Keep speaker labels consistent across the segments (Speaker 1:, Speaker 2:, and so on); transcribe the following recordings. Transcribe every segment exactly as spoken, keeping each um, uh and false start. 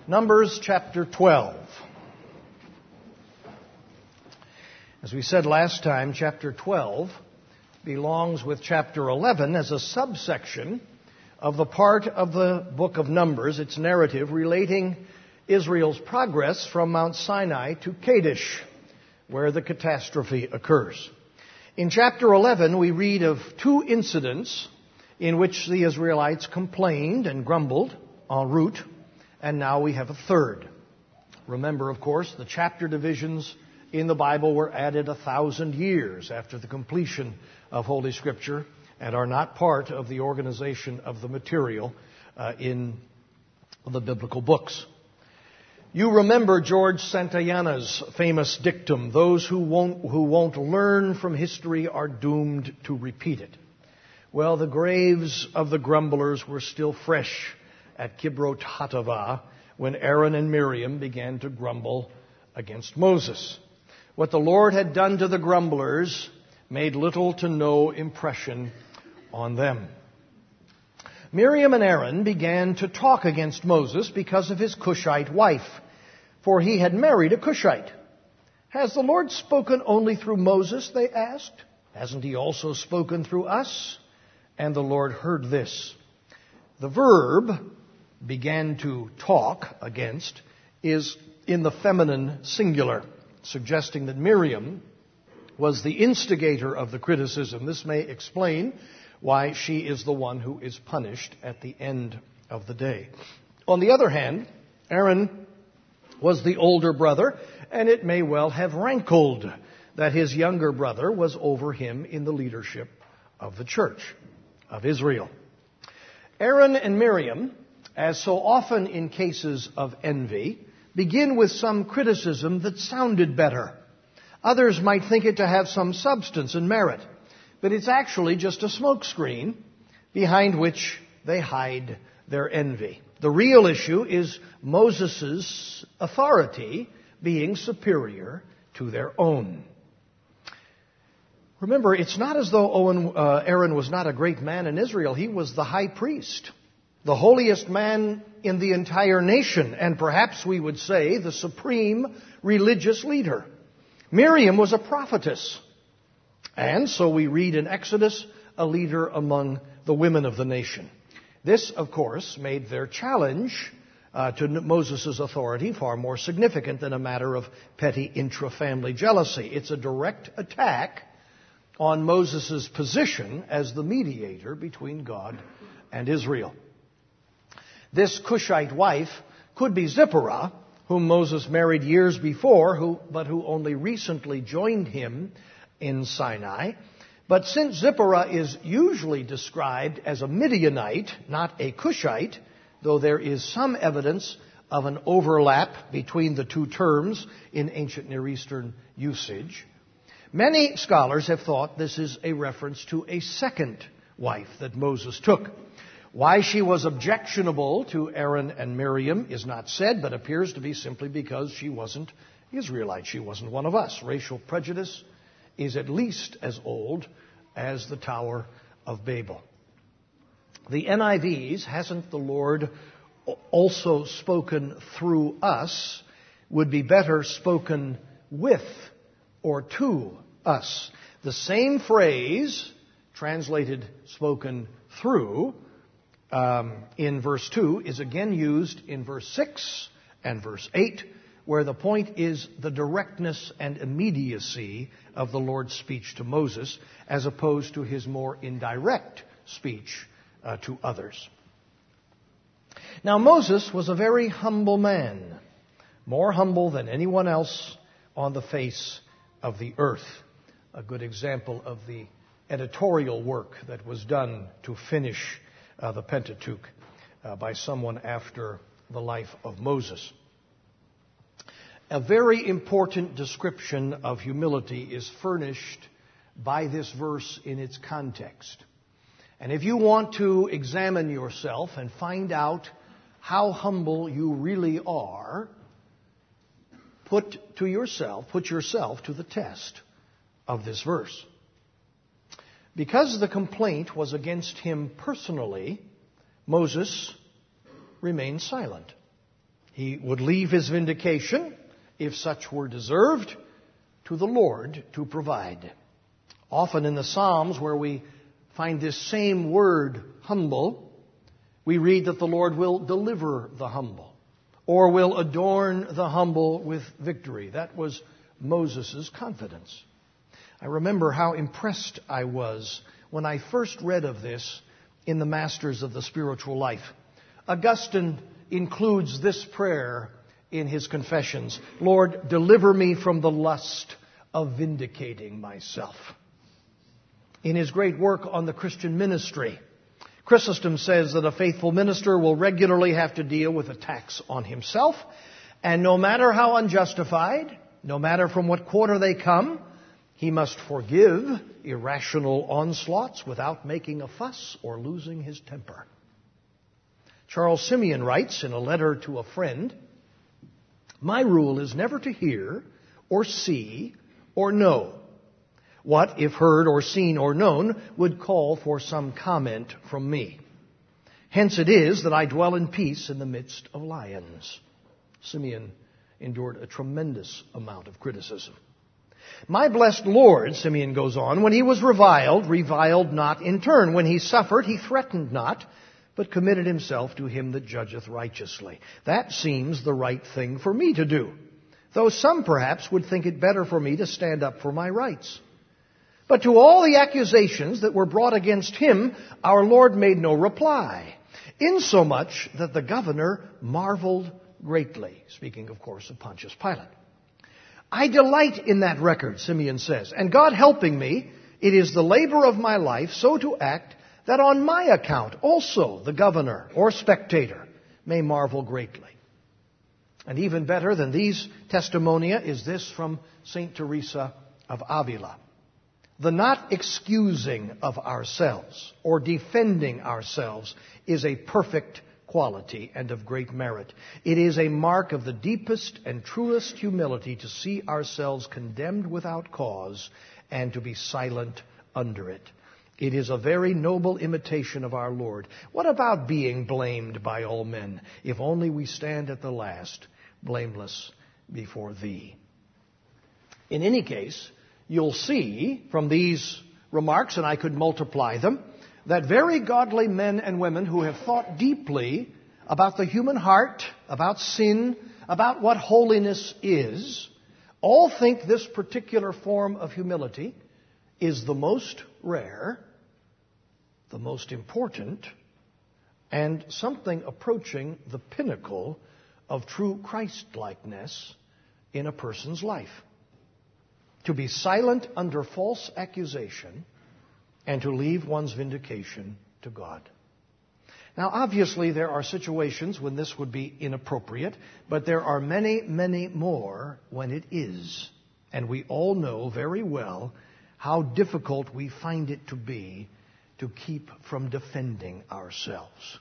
Speaker 1: Numbers chapter twelve. As we said last time, chapter twelve belongs with chapter eleven as a subsection of the part of the book of Numbers, its narrative relating Israel's progress from Mount Sinai to Kadesh, where the catastrophe occurs. In chapter eleven, we read of two incidents in which the Israelites complained and grumbled en route, and now we have a third. Remember, of course, the chapter divisions in the Bible were added a thousand years after the completion of Holy Scripture and are not part of the organization of the material uh, in the biblical books. You remember George Santayana's famous dictum, those who won't, who won't learn from history are doomed to repeat it. Well, the graves of the grumblers were still fresh at Kibrot Hattaavah when Aaron and Miriam began to grumble against Moses. What the Lord had done to the grumblers made little to no impression on them. Miriam and Aaron began to talk against Moses because of his Cushite wife, for he had married a Cushite. Has the Lord spoken only through Moses, they asked? Hasn't he also spoken through us? And the Lord heard this. The verb began to talk against is in the feminine singular, suggesting that Miriam was the instigator of the criticism. This may explain why she is the one who is punished at the end of the day. On the other hand, Aaron was the older brother, and it may well have rankled that his younger brother was over him in the leadership of the church of Israel. Aaron and Miriam, as so often in cases of envy, begin with some criticism that sounded better. Others might think it to have some substance and merit, but it's actually just a smokescreen behind which they hide their envy. The real issue is Moses' authority being superior to their own. Remember, it's not as though Owen, uh, Aaron was not a great man in Israel. He was the high priest, the holiest man in the entire nation, and perhaps we would say the supreme religious leader. Miriam was a prophetess, and so we read in Exodus, a leader among the women of the nation. This, of course, made their challenge uh, to Moses' authority far more significant than a matter of petty intra-family jealousy. It's a direct attack on Moses' position as the mediator between God and Israel. This Cushite wife could be Zipporah, whom Moses married years before, who, but who only recently joined him in Sinai. But since Zipporah is usually described as a Midianite, not a Cushite, though there is some evidence of an overlap between the two terms in ancient Near Eastern usage, many scholars have thought this is a reference to a second wife that Moses took. Why she was objectionable to Aaron and Miriam is not said, but appears to be simply because she wasn't Israelite. She wasn't one of us. Racial prejudice is at least as old as the Tower of Babel. The N I V's, hasn't the Lord also spoken through us, would be better spoken with or to us. The same phrase, translated spoken through, um, in verse two, is again used in verse six and verse eight, where the point is the directness and immediacy of the Lord's speech to Moses, as opposed to his more indirect speech uh, to others. Now, Moses was a very humble man, more humble than anyone else on the face of the earth. A good example of the editorial work that was done to finish uh, the Pentateuch uh, by someone after the life of Moses. A very important description of humility is furnished by this verse in its context. And if you want to examine yourself and find out how humble you really are, put to yourself, put yourself to the test of this verse. Because the complaint was against him personally, Moses remained silent. He would leave his vindication, if such were deserved, to the Lord to provide. Often in the Psalms, where we find this same word, humble, we read that the Lord will deliver the humble, or will adorn the humble with victory. That was Moses' confidence. I remember how impressed I was when I first read of this in the Masters of the Spiritual Life. Augustine includes this prayer in his Confessions: Lord, deliver me from the lust of vindicating myself. In his great work on the Christian ministry, Chrysostom says that a faithful minister will regularly have to deal with attacks on himself, and no matter how unjustified, no matter from what quarter they come, he must forgive irrational onslaughts without making a fuss or losing his temper. Charles Simeon writes in a letter to a friend, "My rule is never to hear or see or know what, if heard or seen or known, would call for some comment from me. Hence it is that I dwell in peace in the midst of lions." Simeon endured a tremendous amount of criticism. "My blessed Lord," Simeon goes on, "when he was reviled, reviled not in turn. When he suffered, he threatened not, but committed himself to him that judgeth righteously. That seems the right thing for me to do, though some perhaps would think it better for me to stand up for my rights. But to all the accusations that were brought against him, our Lord made no reply, insomuch that the governor marveled greatly." Speaking, of course, of Pontius Pilate. "I delight in that record," Simeon says, "and God helping me, it is the labor of my life so to act that on my account also the governor or spectator may marvel greatly." And even better than these testimonia is this from Saint Teresa of Avila: "The not excusing of ourselves or defending ourselves is a perfect quality and of great merit. It is a mark of the deepest and truest humility to see ourselves condemned without cause and to be silent under it. It is a very noble imitation of our Lord. What about being blamed by all men, if only we stand at the last blameless before Thee?" In any case, you'll see from these remarks, and I could multiply them, that very godly men and women who have thought deeply about the human heart, about sin, about what holiness is, all think this particular form of humility is the most rare, the most important, and something approaching the pinnacle of true Christ-likeness in a person's life. To be silent under false accusation and to leave one's vindication to God. Now, obviously, there are situations when this would be inappropriate, but there are many, many more when it is. And we all know very well how difficult we find it to be to keep from defending ourselves.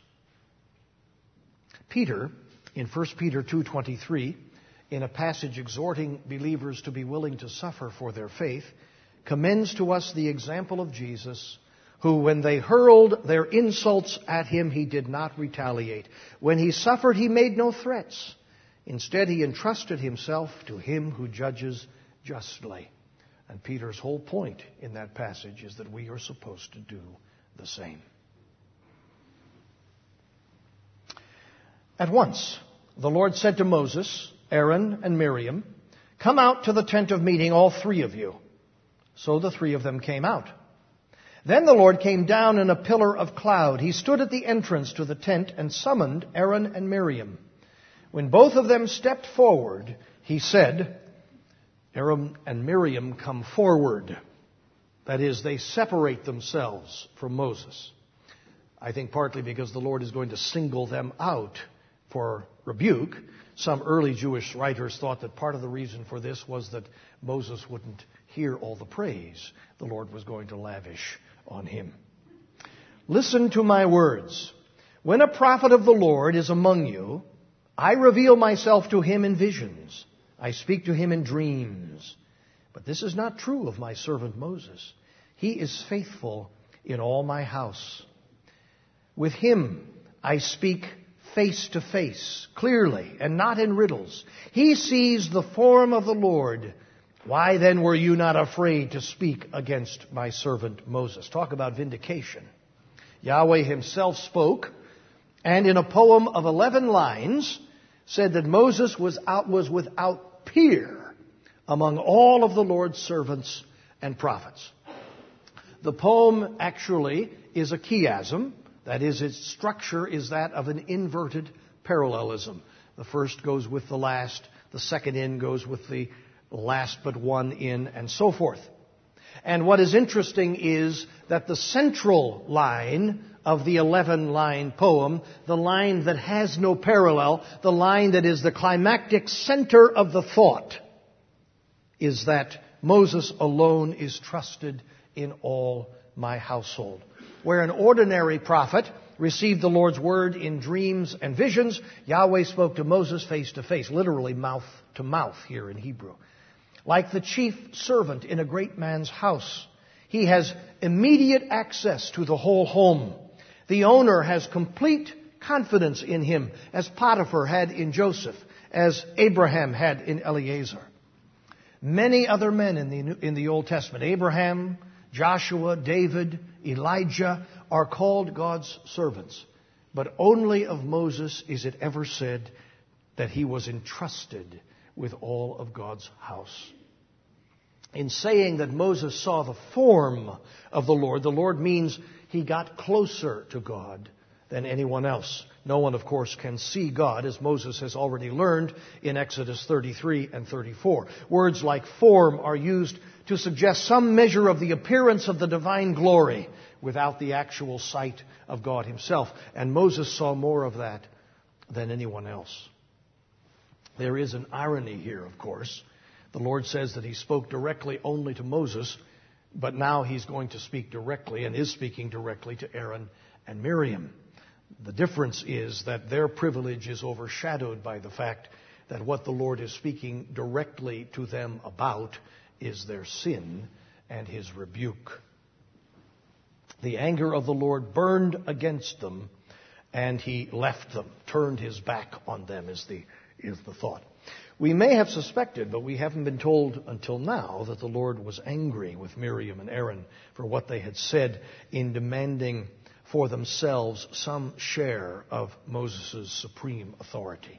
Speaker 1: Peter, in First Peter two twenty-three, in a passage exhorting believers to be willing to suffer for their faith, commends to us the example of Jesus, who, when they hurled their insults at him, he did not retaliate. When he suffered, he made no threats. Instead, he entrusted himself to him who judges justly. And Peter's whole point in that passage is that we are supposed to do the same. At once, the Lord said to Moses, Aaron, and Miriam, "Come out to the tent of meeting, all three of you." So the three of them came out. Then the Lord came down in a pillar of cloud. He stood at the entrance to the tent and summoned Aaron and Miriam. When both of them stepped forward, he said, Aaron and Miriam come forward. That is, they separate themselves from Moses. I think partly because the Lord is going to single them out for rebuke. Some early Jewish writers thought that part of the reason for this was that Moses wouldn't hear all the praise the Lord was going to lavish on him. "Listen to my words. When a prophet of the Lord is among you, I reveal myself to him in visions. I speak to him in dreams. But this is not true of my servant Moses. He is faithful in all my house. With him I speak face to face, clearly, and not in riddles. He sees the form of the Lord. Why then were you not afraid to speak against my servant Moses? Talk about vindication. Yahweh himself spoke, and in a poem of eleven lines, said that Moses was out, was without peer among all of the Lord's servants and prophets. The poem actually is a chiasm. That is, its structure is that of an inverted parallelism. The first goes with the last, the second in goes with the last but one in, and so forth. And what is interesting is that the central line of the eleven-line poem, the line that has no parallel, the line that is the climactic center of the thought, is that Moses alone is trusted in all my household. Where an ordinary prophet received the Lord's word in dreams and visions, Yahweh spoke to Moses face to face, literally mouth to mouth here in Hebrew. Like the chief servant in a great man's house, he has immediate access to the whole home. The owner has complete confidence in him, as Potiphar had in Joseph, as Abraham had in Eliezer. Many other men in the, in the Old Testament, Abraham, Joshua, David, Elijah, are called God's servants. But only of Moses is it ever said that he was entrusted with all of God's house. In saying that Moses saw the form of the Lord, the Lord means he got closer to God than anyone else. No one, of course, can see God, as Moses has already learned in Exodus thirty-three and thirty-four. Words like form are used to suggest some measure of the appearance of the divine glory without the actual sight of God himself. And Moses saw more of that than anyone else. There is an irony here, of course. The Lord says that he spoke directly only to Moses, but now he's going to speak directly and is speaking directly to Aaron and Miriam. The difference is that their privilege is overshadowed by the fact that what the Lord is speaking directly to them about is their sin and his rebuke. The anger of the Lord burned against them, and he left them, turned his back on them, is the, is the thought. We may have suspected, but we haven't been told until now, that the Lord was angry with Miriam and Aaron for what they had said in demanding for themselves some share of Moses' supreme authority.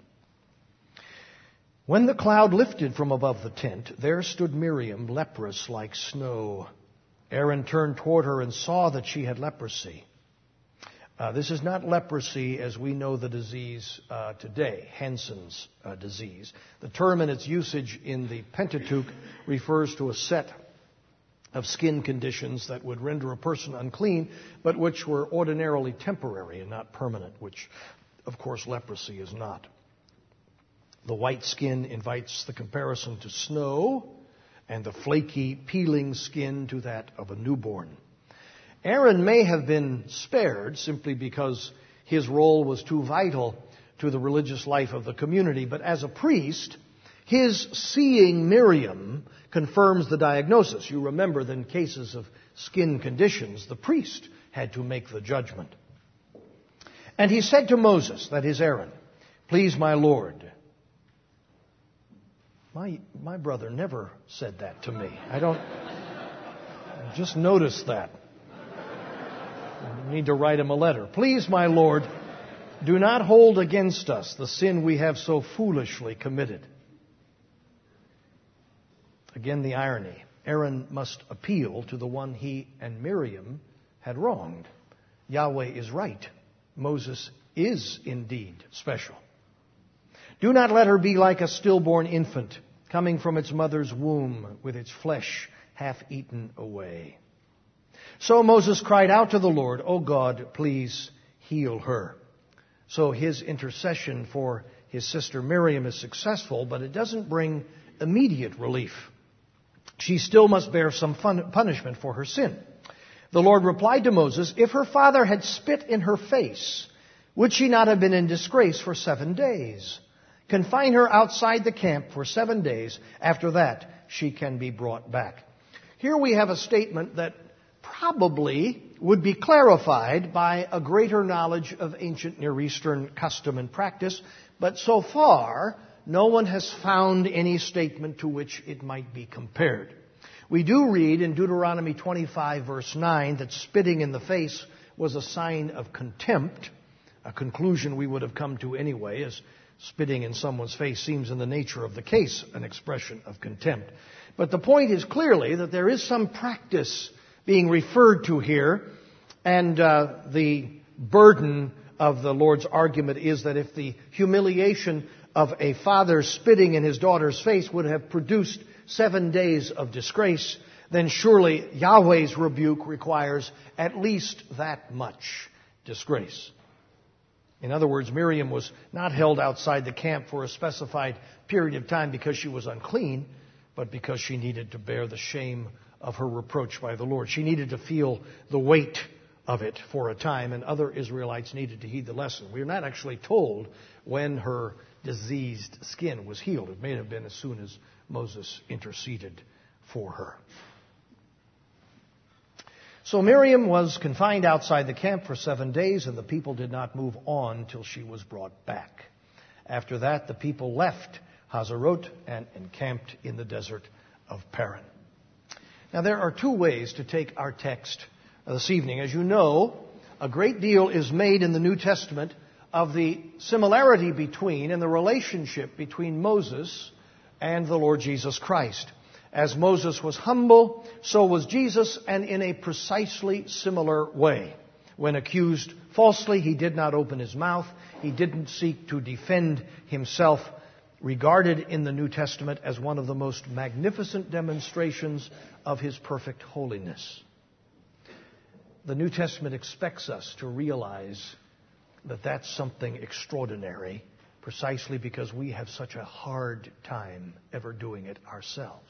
Speaker 1: When the cloud lifted from above the tent, there stood Miriam, leprous like snow. Aaron turned toward her and saw that she had leprosy. Uh, this is not leprosy as we know the disease uh, today, Hansen's uh, disease. The term in its usage in the Pentateuch refers to a set of skin conditions that would render a person unclean, but which were ordinarily temporary and not permanent, which, of course, leprosy is not. The white skin invites the comparison to snow, and the flaky, peeling skin to that of a newborn. Aaron may have been spared simply because his role was too vital to the religious life of the community, but as a priest, his seeing Miriam confirms the diagnosis. You remember that in cases of skin conditions, the priest had to make the judgment. And he said to Moses, that is Aaron, "Please, my Lord." My, my brother never said that to me. I don't, I just noticed that. I need to write him a letter. "Please, my Lord, do not hold against us the sin we have so foolishly committed." Again, the irony. Aaron must appeal to the one he and Miriam had wronged. Yahweh is right. Moses is indeed special. "Do not let her be like a stillborn infant, coming from its mother's womb, with its flesh half eaten away." So Moses cried out to the Lord, "O God, please heal her." So his intercession for his sister Miriam is successful, but it doesn't bring immediate relief. She still must bear some fun- punishment for her sin. The Lord replied to Moses, "If her father had spit in her face, would she not have been in disgrace for seven days? Confine her outside the camp for seven days. After that, she can be brought back." Here we have a statement that probably would be clarified by a greater knowledge of ancient Near Eastern custom and practice, but so far, no one has found any statement to which it might be compared. We do read in Deuteronomy twenty-five, verse nine, that spitting in the face was a sign of contempt, a conclusion we would have come to anyway, as spitting in someone's face seems in the nature of the case an expression of contempt. But the point is clearly that there is some practice being referred to here, and uh, the burden of the Lord's argument is that if the humiliation of a father spitting in his daughter's face would have produced seven days of disgrace, then surely Yahweh's rebuke requires at least that much disgrace. In other words, Miriam was not held outside the camp for a specified period of time because she was unclean, but because she needed to bear the shame of her reproach by the Lord. She needed to feel the weight of it for a time, and other Israelites needed to heed the lesson. We are not actually told when her diseased skin was healed. It may have been as soon as Moses interceded for her. So Miriam was confined outside the camp for seven days, and the people did not move on till she was brought back. After that, the people left Hazarot and encamped in the desert of Paran. Now, there are two ways to take our text this evening. As you know, a great deal is made in the New Testament of the similarity between and the relationship between Moses and the Lord Jesus Christ. As Moses was humble, so was Jesus, and in a precisely similar way. When accused falsely, he did not open his mouth. He didn't seek to defend himself, regarded in the New Testament as one of the most magnificent demonstrations of his perfect holiness. The New Testament expects us to realize that that's something extraordinary, precisely because we have such a hard time ever doing it ourselves.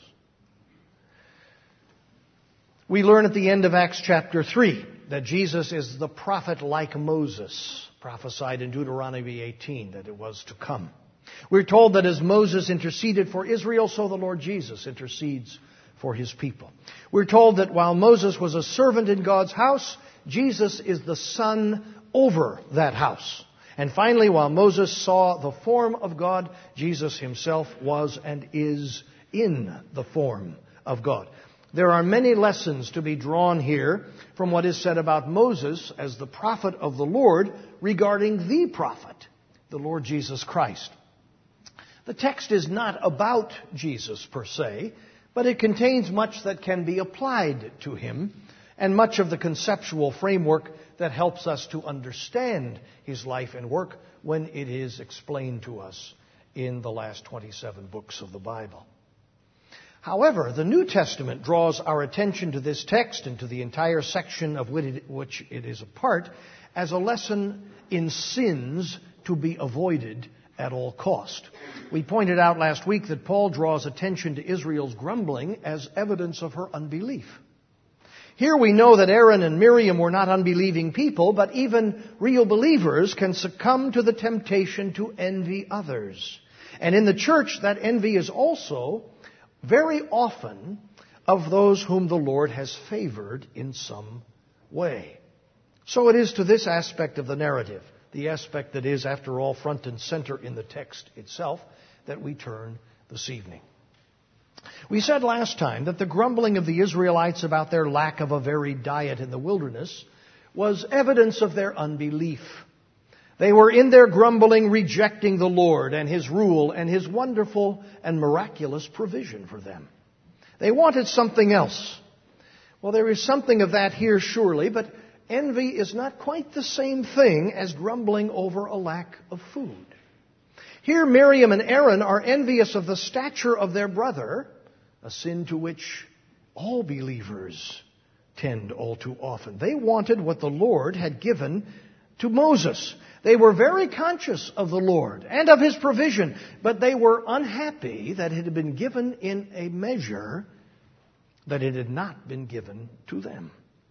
Speaker 1: We learn at the end of Acts chapter three that Jesus is the prophet like Moses, prophesied in Deuteronomy eighteen that it was to come. We're told that as Moses interceded for Israel, so the Lord Jesus intercedes for his people. We're told that while Moses was a servant in God's house, Jesus is the son over that house. And finally, while Moses saw the form of God, Jesus himself was and is in the form of God. There are many lessons to be drawn here from what is said about Moses as the prophet of the Lord regarding the prophet, the Lord Jesus Christ. The text is not about Jesus per se, but it contains much that can be applied to him and much of the conceptual framework that helps us to understand his life and work when it is explained to us in the last twenty-seven books of the Bible. However, the New Testament draws our attention to this text and to the entire section of which it is a part as a lesson in sins to be avoided at all cost. We pointed out last week that Paul draws attention to Israel's grumbling as evidence of her unbelief. Here we know that Aaron and Miriam were not unbelieving people, but even real believers can succumb to the temptation to envy others. And in the church, that envy is also very often of those whom the Lord has favored in some way. So it is to this aspect of the narrative, the aspect that is, after all, front and center in the text itself, that we turn this evening. We said last time that the grumbling of the Israelites about their lack of a varied diet in the wilderness was evidence of their unbelief. They were in their grumbling rejecting the Lord and his rule and his wonderful and miraculous provision for them. They wanted something else. Well, there is something of that here surely, but envy is not quite the same thing as grumbling over a lack of food. Here Miriam and Aaron are envious of the stature of their brother, a sin to which all believers tend all too often. They wanted what the Lord had given to Moses. They were very conscious of the Lord and of his provision, but they were unhappy that it had been given in a measure that it had not been given to them.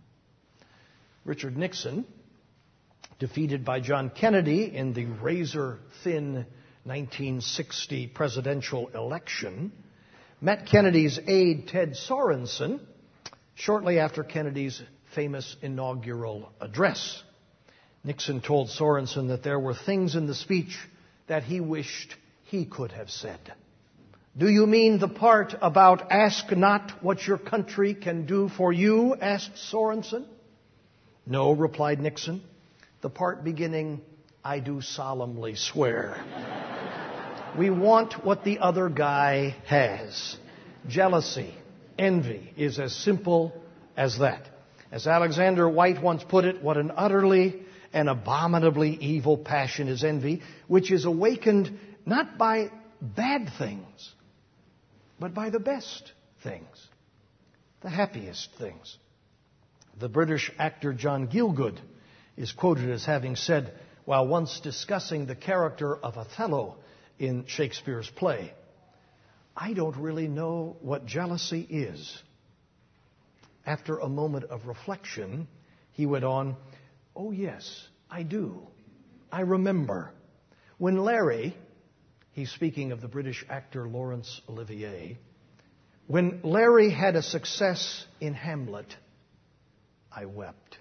Speaker 1: Richard Nixon, defeated by John Kennedy in the razor-thin nineteen sixty presidential election, met Kennedy's aide Ted Sorensen shortly after Kennedy's famous inaugural address. Nixon told Sorensen that there were things in the speech that he wished he could have said. "Do you mean the part about ask not what your country can do for you?" asked Sorensen. "No," replied Nixon. "The part beginning, I do solemnly swear." We want what the other guy has. Jealousy, envy is as simple as that. As Alexander White once put it, what an utterly and abominably evil passion is envy, which is awakened not by bad things, but by the best things, the happiest things. The British actor John Gielgud is quoted as having said, while once discussing the character of Othello in Shakespeare's play, "I don't really know what jealousy is." After a moment of reflection, he went on, "Oh yes, I do. I remember. When Larry," he's speaking of the British actor Laurence Olivier, "when Larry had a success in Hamlet, I wept."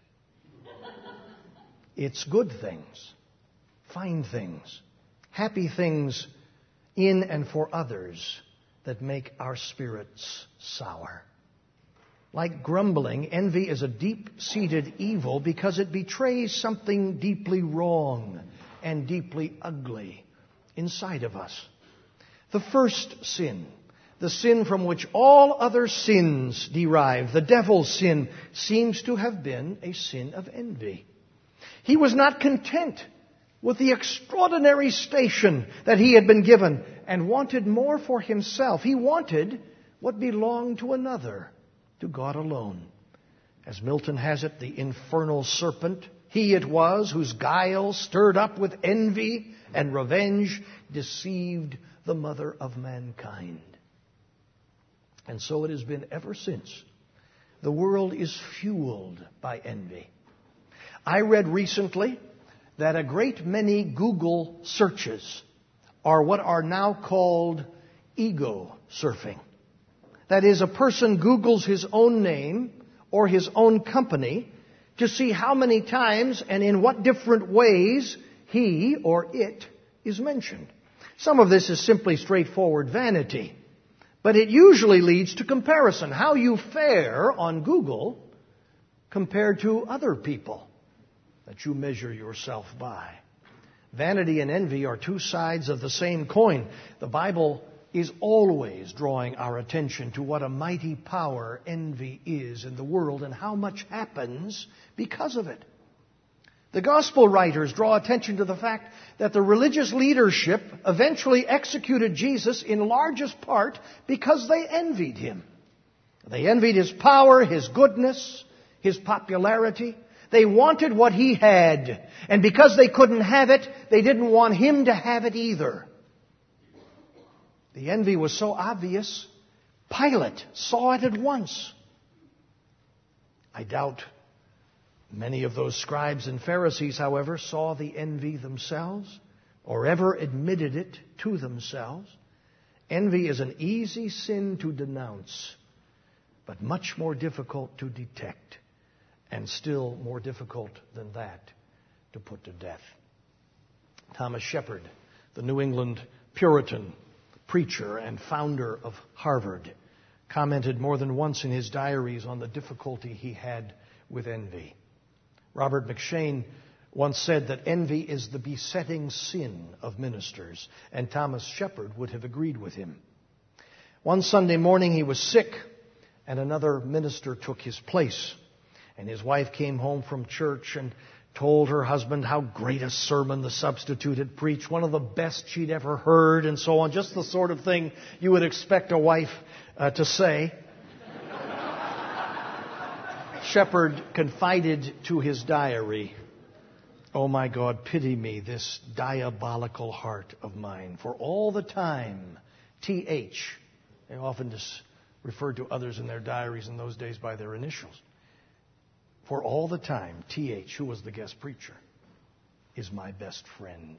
Speaker 1: It's good things, fine things, happy things in and for others that make our spirits sour. Like grumbling, envy is a deep-seated evil because it betrays something deeply wrong and deeply ugly inside of us. The first sin, the sin from which all other sins derive, the devil's sin, seems to have been a sin of envy. He was not content with the extraordinary station that he had been given and wanted more for himself. He wanted what belonged to another, to God alone. As Milton has it, the infernal serpent, he it was whose guile, stirred up with envy and revenge, deceived the mother of mankind. And so it has been ever since. The world is fueled by envy. I read recently that a great many Google searches are what are now called ego surfing. That is, a person Googles his own name or his own company to see how many times and in what different ways he or it is mentioned. Some of this is simply straightforward vanity, but it usually leads to comparison, how you fare on Google compared to other people that you measure yourself by. Vanity and envy are two sides of the same coin. The Bible is always drawing our attention to what a mighty power envy is in the world and how much happens because of it. The gospel writers draw attention to the fact that the religious leadership eventually executed Jesus in largest part because they envied him. They envied his power, his goodness, his popularity. They wanted what he had, and because they couldn't have it, they didn't want him to have it either. The envy was so obvious, Pilate saw it at once. I doubt many of those scribes and Pharisees, however, saw the envy themselves or ever admitted it to themselves. Envy is an easy sin to denounce, but much more difficult to detect, and still more difficult than that to put to death. Thomas Shepard, the New England Puritan preacher and founder of Harvard, commented more than once in his diaries on the difficulty he had with envy. Robert McShane once said that envy is the besetting sin of ministers, and Thomas Shepard would have agreed with him. One Sunday morning he was sick, and another minister took his place. And his wife came home from church and told her husband how great a sermon the substitute had preached, one of the best she'd ever heard, and so on. Just the sort of thing you would expect a wife uh, to say. Shepard confided to his diary, "Oh my God, pity me, this diabolical heart of mine. For all the time, T H, they often just referred to others in their diaries in those days by their initials. For all the time, T H, who was the guest preacher, is my best friend."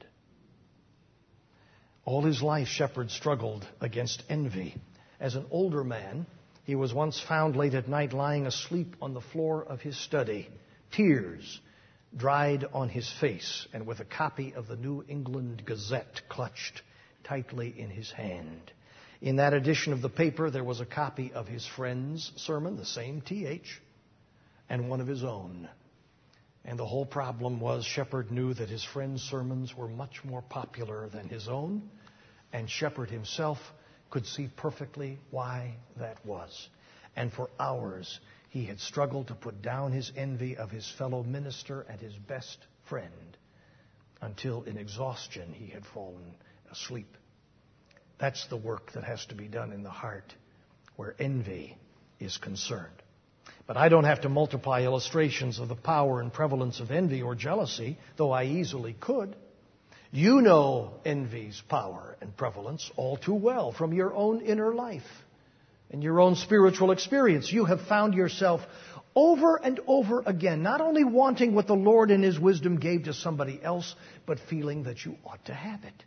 Speaker 1: All his life, Shepard struggled against envy. As an older man, He was once found late at night lying asleep on the floor of his study, tears dried on his face, and with a copy of the New England Gazette clutched tightly in his hand. In that edition of the paper, there was a copy of his friend's sermon, the same T H, and one of his own. And the whole problem was Shepard knew that his friend's sermons were much more popular than his own, and Shepard himself could see perfectly why that was. And for hours, he had struggled to put down his envy of his fellow minister and his best friend, until in exhaustion he had fallen asleep. That's the work that has to be done in the heart where envy is concerned. But I don't have to multiply illustrations of the power and prevalence of envy or jealousy, though I easily could. You know envy's power and prevalence all too well from your own inner life and your own spiritual experience. You have found yourself over and over again, not only wanting what the Lord in His wisdom gave to somebody else, but feeling that you ought to have it.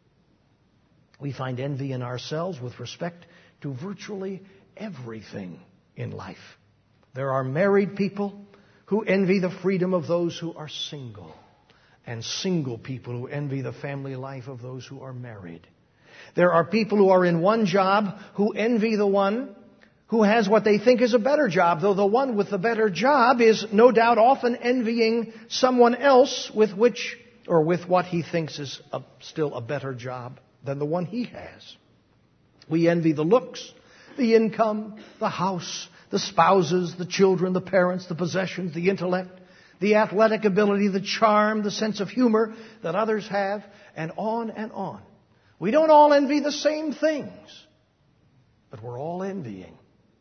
Speaker 1: We find envy in ourselves with respect to virtually everything in life. There are married people who envy the freedom of those who are single, and single people who envy the family life of those who are married. There are people who are in one job who envy the one who has what they think is a better job, though the one with the better job is no doubt often envying someone else with which, or with what he thinks is a, still a better job than the one he has. We envy the looks, the income, the house, the spouses, the children, the parents, the possessions, the intellect, the athletic ability, the charm, the sense of humor that others have, and on and on. We don't all envy the same things, but we're all envying.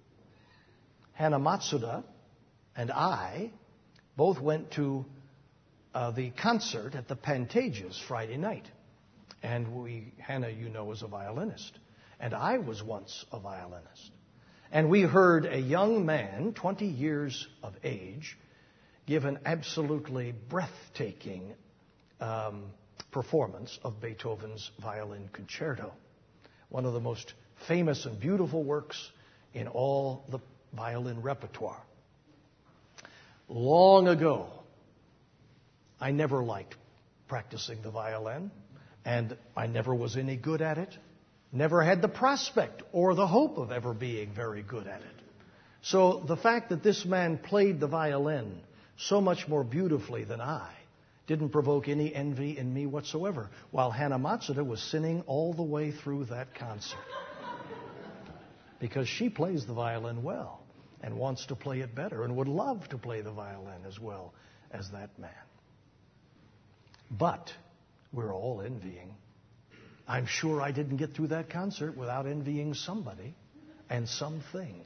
Speaker 1: Hana Matsuda and I both went to uh, the concert at the Pantages Friday night. And we, Hannah, you know, is a violinist. And I was once a violinist. And we heard a young man, twenty years of age, give an absolutely breathtaking um, performance of Beethoven's Violin Concerto. One of the most famous and beautiful works in all the violin repertoire. Long ago, I never liked practicing the violin. And I never was any good at it. Never had the prospect or the hope of ever being very good at it. So the fact that this man played the violin so much more beautifully than I didn't provoke any envy in me whatsoever, while Hana Matsuda was sinning all the way through that concert. Because she plays the violin well and wants to play it better and would love to play the violin as well as that man. But we're all envying. I'm sure I didn't get through that concert without envying somebody and something.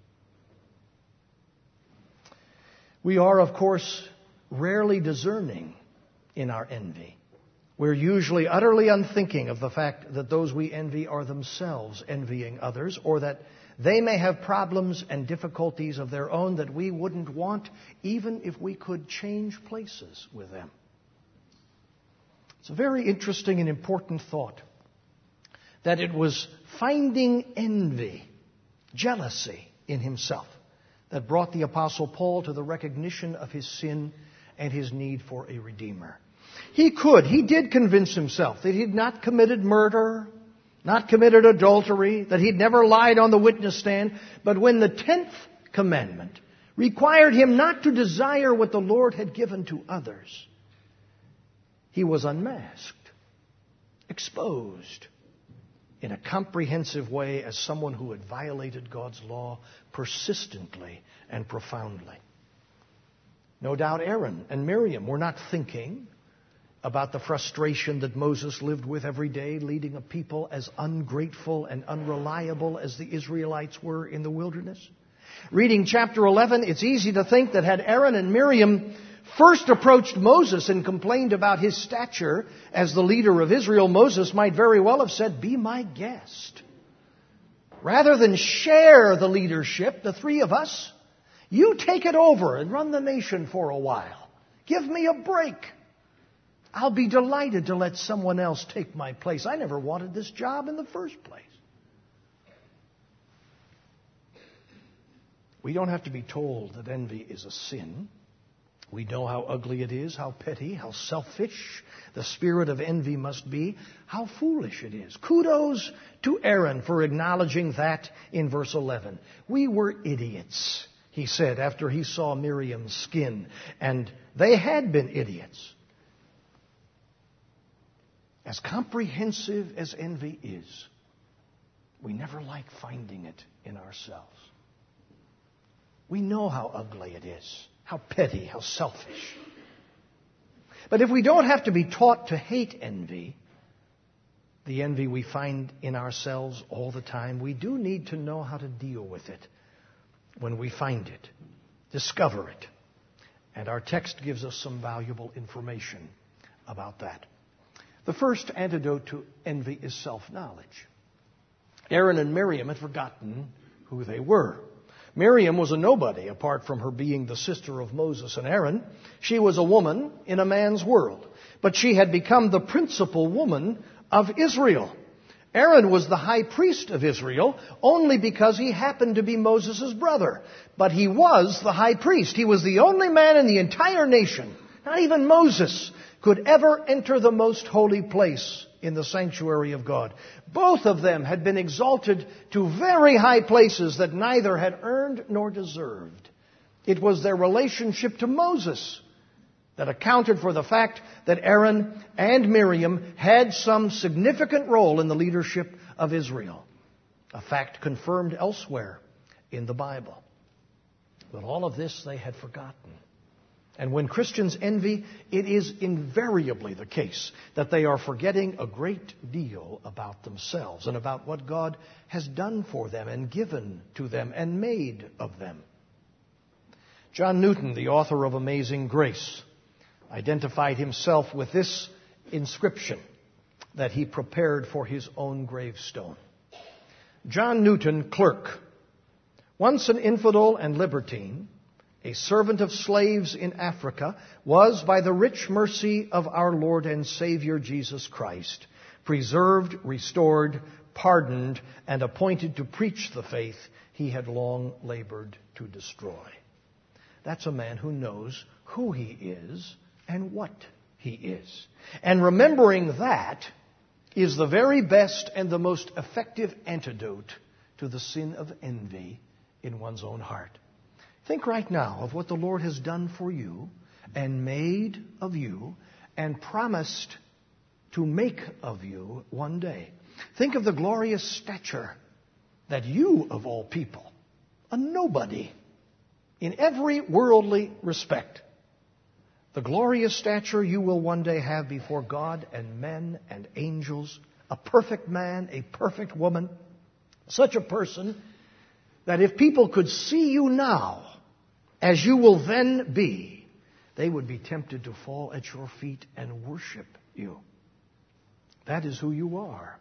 Speaker 1: We are, of course, rarely discerning in our envy. We're usually utterly unthinking of the fact that those we envy are themselves envying others, or that they may have problems and difficulties of their own that we wouldn't want, even if we could change places with them. It's a very interesting and important thought that it was finding envy, jealousy in himself that brought the Apostle Paul to the recognition of his sin and his need for a Redeemer. He could, he did convince himself that he had not committed murder, not committed adultery, that he'd never lied on the witness stand. But when the tenth commandment required him not to desire what the Lord had given to others, he was unmasked, exposed in a comprehensive way as someone who had violated God's law persistently and profoundly. No doubt Aaron and Miriam were not thinking about the frustration that Moses lived with every day, leading a people as ungrateful and unreliable as the Israelites were in the wilderness. Reading chapter eleven, it's easy to think that had Aaron and Miriam first approached Moses and complained about his stature as the leader of Israel, Moses might very well have said, "Be my guest." Rather than share the leadership, the three of us, you take it over and run the nation for a while. Give me a break. I'll be delighted to let someone else take my place. I never wanted this job in the first place. We don't have to be told that envy is a sin. We know how ugly it is, how petty, how selfish the spirit of envy must be, how foolish it is. Kudos to Aaron for acknowledging that in verse eleven. We were idiots, he said, after he saw Miriam's skin. And they had been idiots. As comprehensive as envy is, we never like finding it in ourselves. We know how ugly it is, how petty, how selfish. But if we don't have to be taught to hate envy, the envy we find in ourselves all the time, we do need to know how to deal with it when we find it, discover it. And our text gives us some valuable information about that. The first antidote to envy is self-knowledge. Aaron and Miriam had forgotten who they were. Miriam was a nobody apart from her being the sister of Moses and Aaron. She was a woman in a man's world, but she had become the principal woman of Israel. Aaron was the high priest of Israel only because he happened to be Moses' brother. But he was the high priest. He was the only man in the entire nation, not even Moses, could ever enter the most holy place in the sanctuary of God. Both of them had been exalted to very high places that neither had earned nor deserved. It was their relationship to Moses that accounted for the fact that Aaron and Miriam had some significant role in the leadership of Israel, a fact confirmed elsewhere in the Bible. But all of this they had forgotten. And when Christians envy, it is invariably the case that they are forgetting a great deal about themselves and about what God has done for them and given to them and made of them. John Newton, the author of Amazing Grace, identified himself with this inscription that he prepared for his own gravestone. John Newton, clerk, once an infidel and libertine, a servant of slaves in Africa, was, by the rich mercy of our Lord and Savior Jesus Christ, preserved, restored, pardoned, and appointed to preach the faith he had long labored to destroy. That's a man who knows who he is and what he is. And remembering that is the very best and the most effective antidote to the sin of envy in one's own heart. Think right now of what the Lord has done for you and made of you and promised to make of you one day. Think of the glorious stature that you, of all people, a nobody in every worldly respect, the glorious stature you will one day have before God and men and angels, a perfect man, a perfect woman, such a person that if people could see you now as you will then be, they would be tempted to fall at your feet and worship you. That is who you are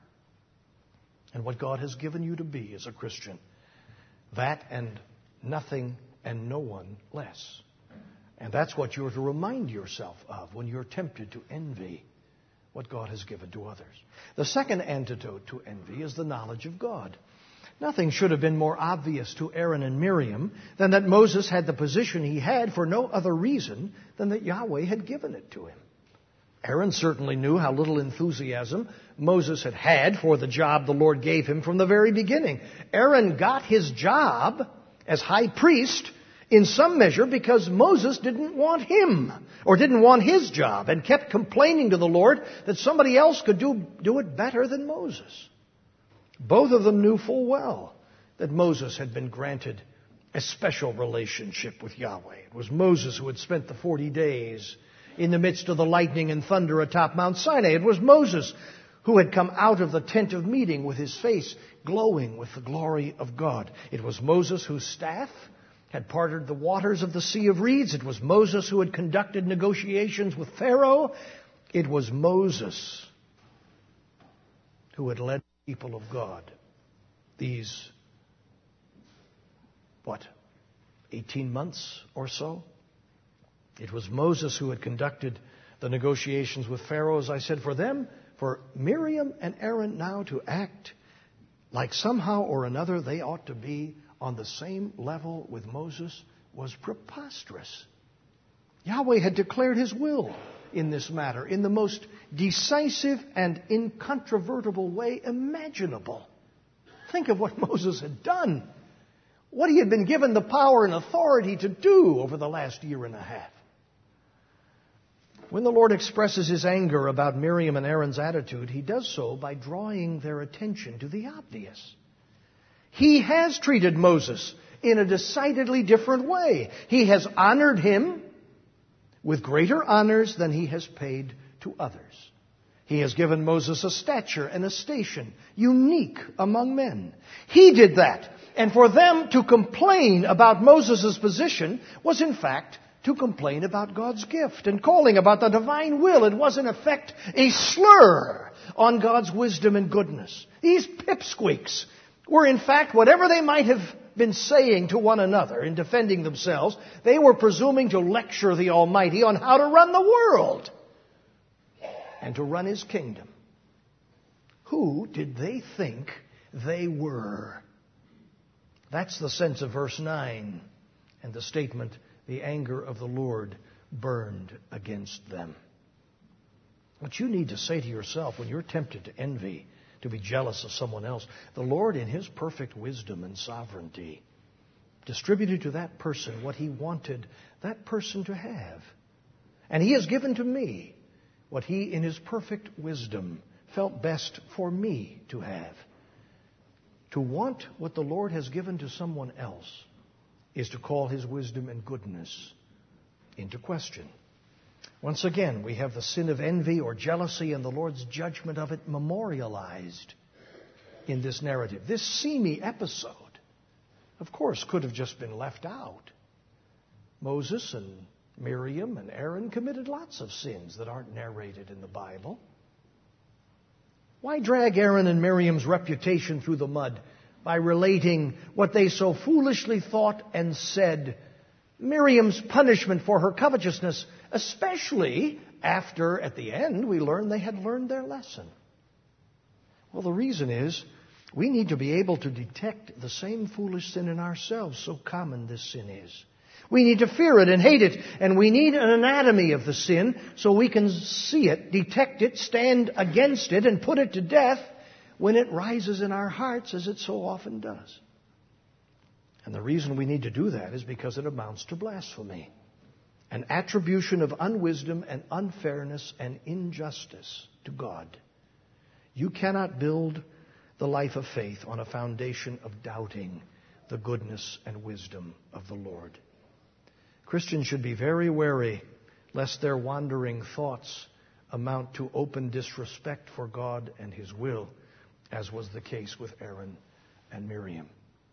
Speaker 1: and what God has given you to be as a Christian. That and nothing and no one less. And that's what you're to remind yourself of when you're tempted to envy what God has given to others. The second antidote to envy is the knowledge of God. Nothing should have been more obvious to Aaron and Miriam than that Moses had the position he had for no other reason than that Yahweh had given it to him. Aaron certainly knew how little enthusiasm Moses had had for the job the Lord gave him from the very beginning. Aaron got his job as high priest in some measure because Moses didn't want him or didn't want his job and kept complaining to the Lord that somebody else could do, do it better than Moses. Both of them knew full well that Moses had been granted a special relationship with Yahweh. It was Moses who had spent the forty days in the midst of the lightning and thunder atop Mount Sinai. It was Moses who had come out of the tent of meeting with his face glowing with the glory of God. It was Moses whose staff had parted the waters of the Sea of Reeds. It was Moses who had conducted negotiations with Pharaoh. It was Moses who had led people of God these, what, eighteen months or so? It was Moses who had conducted the negotiations with Pharaoh, as I said, for them, for Miriam and Aaron now to act like somehow or another they ought to be on the same level with Moses was preposterous. Yahweh had declared His will in this matter in the most decisive and incontrovertible way imaginable. Think of what Moses had done, what he had been given the power and authority to do over the last year and a half. When the Lord expresses His anger about Miriam and Aaron's attitude, He does so by drawing their attention to the obvious. He has treated Moses in a decidedly different way. He has honored him with greater honors than He has paid to others. He has given Moses a stature and a station unique among men. He did that. And for them to complain about Moses' position was in fact to complain about God's gift and calling about the divine will. It was in effect a slur on God's wisdom and goodness. These pipsqueaks were in fact, whatever they might have been saying to one another in defending themselves, they were presuming to lecture the Almighty on how to run the world and to run His kingdom. Who did they think they were? That's the sense of verse nine and the statement, the anger of the Lord burned against them. What you need to say to yourself when you're tempted to envy, to be jealous of someone else, the Lord in His perfect wisdom and sovereignty distributed to that person what He wanted that person to have. And He has given to me what He in His perfect wisdom felt best for me to have. To want what the Lord has given to someone else is to call His wisdom and goodness into question. Once again, we have the sin of envy or jealousy and the Lord's judgment of it memorialized in this narrative. This seamy episode, of course, could have just been left out. Moses and Miriam and Aaron committed lots of sins that aren't narrated in the Bible. Why drag Aaron and Miriam's reputation through the mud by relating what they so foolishly thought and said, Miriam's punishment for her covetousness, especially after, at the end, we learned they had learned their lesson? Well, the reason is we need to be able to detect the same foolish sin in ourselves, so common this sin is. We need to fear it and hate it, and we need an anatomy of the sin so we can see it, detect it, stand against it, and put it to death when it rises in our hearts, as it so often does. And the reason we need to do that is because it amounts to blasphemy, an attribution of unwisdom and unfairness and injustice to God. You cannot build the life of faith on a foundation of doubting the goodness and wisdom of the Lord. Christians should be very wary lest their wandering thoughts amount to open disrespect for God and His will, as was the case with Aaron and Miriam.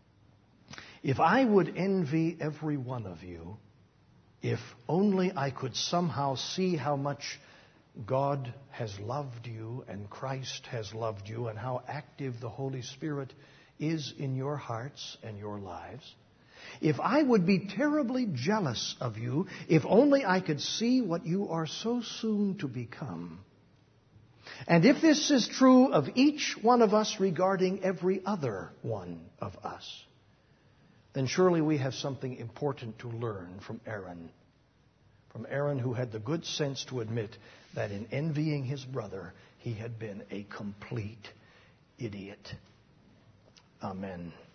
Speaker 1: If I would envy every one of you, if only I could somehow see how much God has loved you and Christ has loved you and how active the Holy Spirit is in your hearts and your lives, if I would be terribly jealous of you, if only I could see what you are so soon to become, and if this is true of each one of us regarding every other one of us, then surely we have something important to learn from Aaron. From Aaron, who had the good sense to admit that in envying his brother, he had been a complete idiot. Amen.